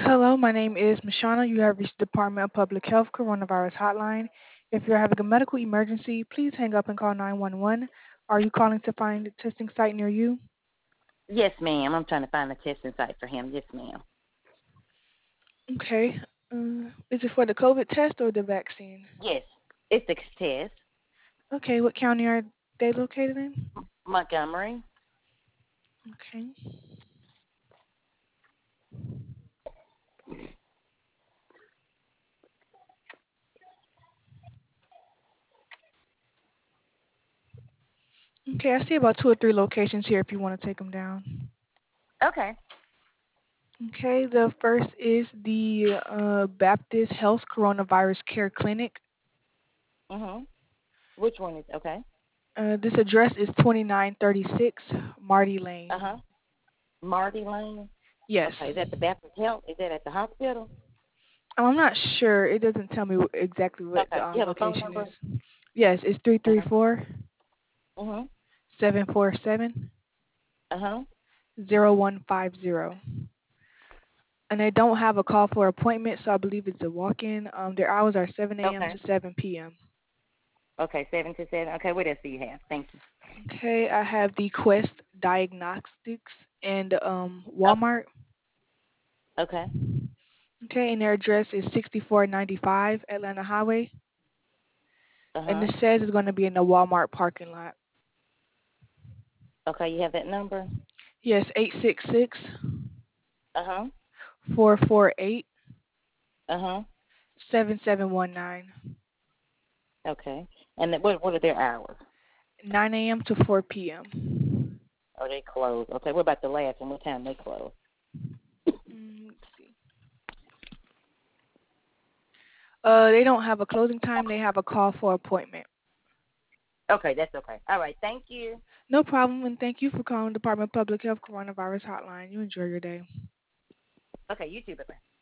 Hello, my name is Mashana. You have reached the Department of Public Health Coronavirus Hotline. If you're having a medical emergency, please hang up and call 911. Are you calling to find a testing site near you? Yes, ma'am. I'm trying to find a testing site for him. Yes, ma'am. Okay. Is it for the COVID test or the vaccine? Yes, it's a test. Okay, what county are they located in? Montgomery. Okay. Okay, I see about two or three locations here if you want to take them down. Okay. Okay, the first is the Baptist Health Coronavirus Care Clinic. Which one is okay? This address is 2936 Marty Uh Lane. huh. Marty Lane. Yes. Okay. Is that the Baptist Health? Is that at the hospital? I'm not sure. It doesn't tell me exactly what the Okay. You have a phone location number? is. Yes, it's three Uh three huh. four Mhm. 747 Uh huh. 0150. And they don't have a call for appointment, so I believe it's a walk-in. Their hours are 7 a.m. Okay. to 7 p.m. Okay. 727. Okay. What else do you have? Thank you. Okay, I have the Quest Diagnostics and Oh, Walmart. okay. Okay, and their address is 6495 Atlanta Highway. Uh And huh. it says it's going to be in the Walmart parking lot. Okay. You have that number? Yes, 866 Uh huh. 448 Uh huh. 7719. Okay. And what are their hours? 9 a.m. to 4 p.m. Are they closed? Okay. What about the last one? What time they close? Let's see. They don't have a closing time. They have a call for appointment. Okay, that's okay. All right, thank you. No problem, and thank you for calling Department of Public Health Coronavirus Hotline. You enjoy your day. Okay, you too. Bye-bye.